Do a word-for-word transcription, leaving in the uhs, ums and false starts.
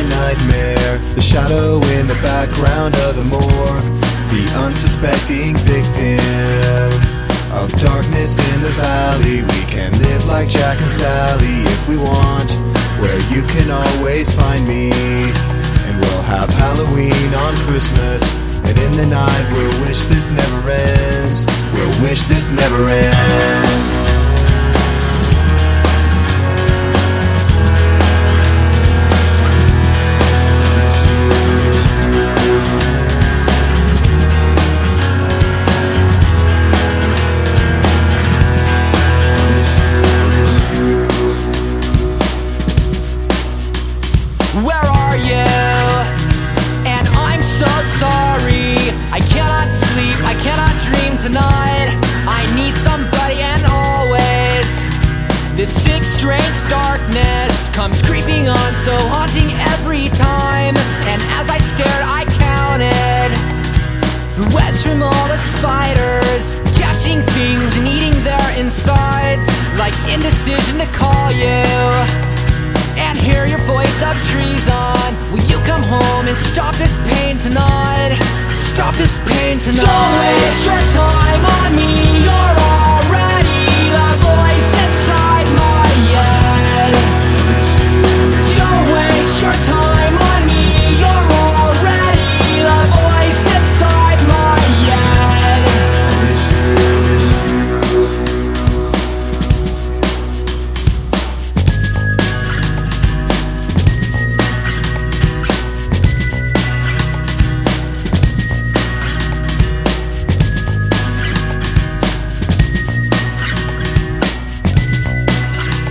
my nightmare, the shadow in the background of the morgue, the unsuspecting victim of darkness in the valley. We can live like Jack and Sally if we want, where you can always find me. And we'll have Halloween on Christmas, and in the night we'll wish this never ends. We'll wish this never ends. Where are you? And I'm so sorry. I cannot sleep, I cannot dream tonight. I need somebody, and always this sick, strange darkness comes creeping on, so haunting every time. And as I stared, I counted the webs from all the spiders, catching things and eating their insides, like indecision to call you and hear your voice of treason. Will you come home and stop this pain tonight? Stop this pain tonight. Don't waste your time on me, you're all